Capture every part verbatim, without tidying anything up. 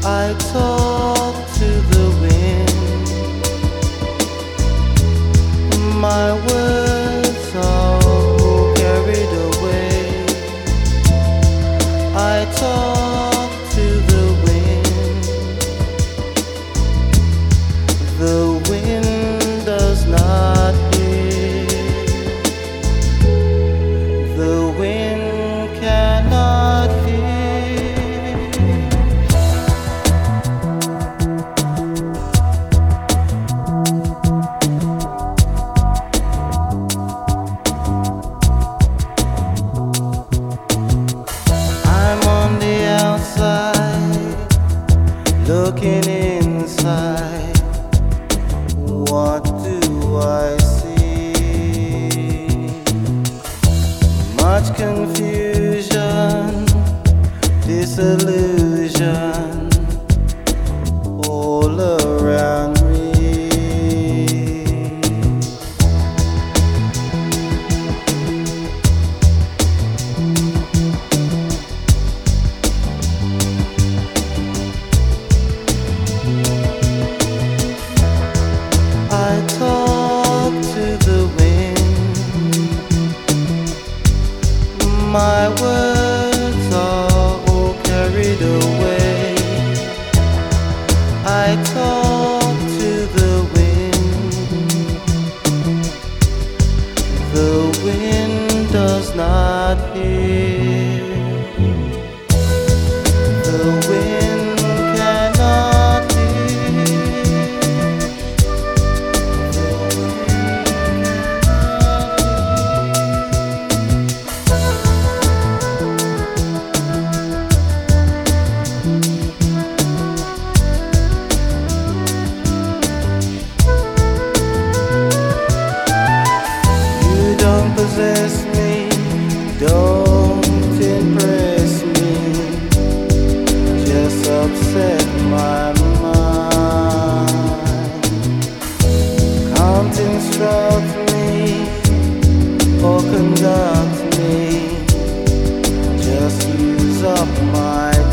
I talk to the wind. My words are all carried away. I talk to the wind. The wind does not hear. The wind cannot hear. Looking inside, what do I see? Much confusion, disillusion all around me. I talk to the wind. My words are all carried away. I talk to the wind. The wind does not hear. The wind cannot hear. Possess me, don't impress me, just upset my mind. Can't instruct me or conduct me, just use up my time.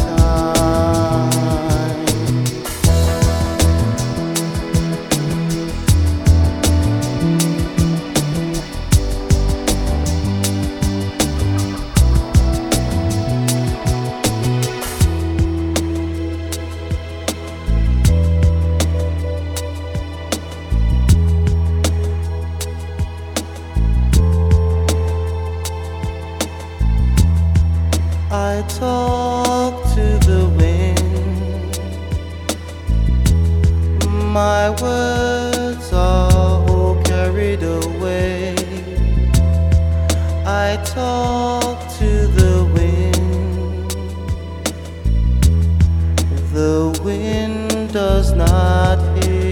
I talk to the wind. My words are all carried away. I talk to the wind. The wind does not hear.